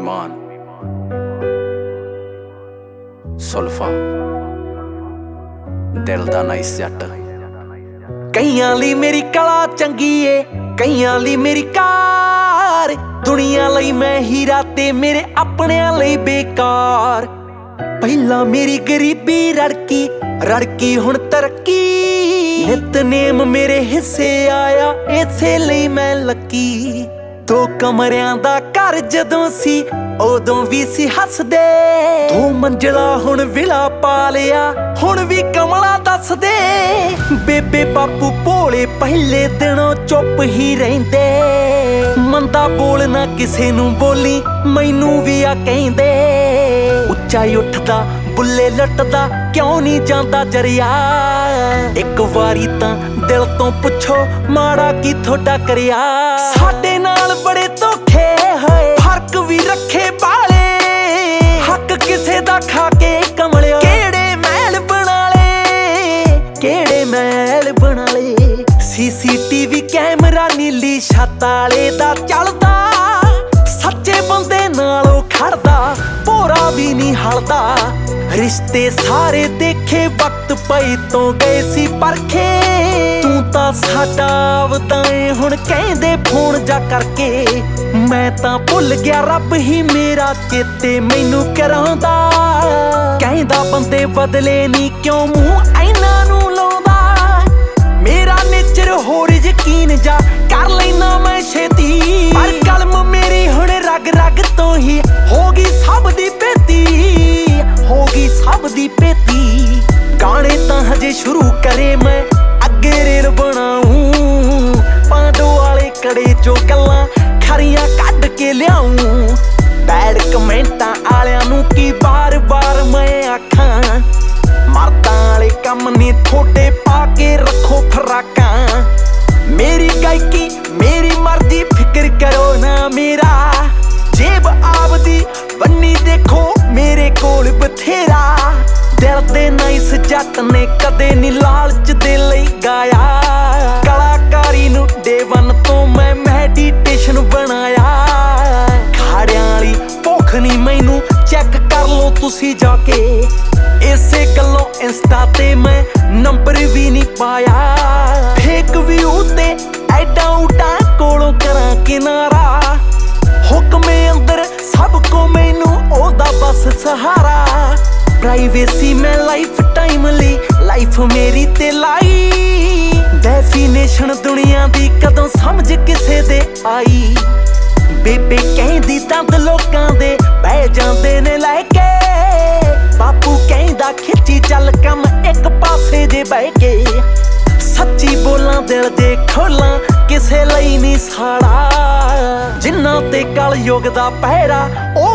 विमान सुल्फा दिल दा नाइस जट। कईयां लई मेरी कला चंगी ए, कईयां लई मेरी कार। दुनिया लई मैं हीरा ते मेरे अपनियां लई बेकार। पहला मेरी गरीबी रड़की रड़की हुण तरक्की। नितनेम मेरे हिस्से आया इसे लई मैं लकी। दो कमरियां दा घर जदों सी उदों भी सी हसदे। दो मंजिला हुण विला पा लिया हुण भी कमला दस दे। बेबे बापू भोले पहले दिनों चुप ही रहिंदे। मंदा बोलना किसे नूं बोली मैनू भी आ कहिंदे। उच्चा उठदा बुल्ले लटदा क्यों नहीं जांदा जरिया। एक वारी तां दिल तो पुछो माड़ा की थोड़ा करिया। साडे नाल बड़े धोखे होए फर्क भी रखे बाले। हक किसे दा खा के कमलिया केड़े महल बना ले, केड़े महल बना ले। CCTV कैमरा नीली छत आले दा चलदा। सच्चे बंदे नालों खड़दा भोरा भी नहीं हलदा। रिश्ते सारे देखे वक्त पई तो गए सी परखे। तू तां साडा वताए हुण कहंदे फोन जा करके। मैं तां भुल गया रब ही मेरा चेते मैनू करांदा। कहंदा बंदे बदले नी क्यों मूंह ऐना नू लाउंदा। मेरा नेचर होर यकीन जा कर लैना मैं छेती। पर कलम मेरी हुण रग रग तो ही होगी सब दी पेती, होगी सब दी पेती। गाने तां हजे शुरू करे मैं अगे रेल बनाऊं। पांडो वाले कड़े चो गल्लां खरियां कढ के लियाऊं। बैड कमेंटां आलियां नू की बार बार मैं आखां। मर्दां वाले कम ने थोड़े पा के रखो फराकां। मेरी गायकी मेरी मर्जी फिक्र करो ना मेरा। जेब आपदी बन्नी देखो मेरे कोल बथेरा। दिल दे नाइस जट ने कदे नी लालच दे लई गाया। कलाकारी नू डे वन तो मैं मैडिटेशन बनाया। खाड़ियां वाली भुख नी मैनू चेक कर लो तुसी जाके। इसे गल्लों इंस्टा ते मैं नंबर भी नहीं पाया। फेक व्यू ते ऐडा उडा कोलों करां किनारा। हुक्मे अंदर सबको मैनू ओदा बस सहारा। प्राइवेसी मैं लाइफ टाइम ली लाइफ मेरी ते लाई। डेफिनेशन दुनिया दी कदों समझ किसे दे आई। बेबे कहंदी दंद लोकां दे बह जांदे ने लैके। बापू कहंदा खिच्ची चल कम एक पासे जे बह के। सच्ची बोलां दिल दे खोलां किसे लई नहीं साड़ा। जिन्ना ते कल युग दा पहरा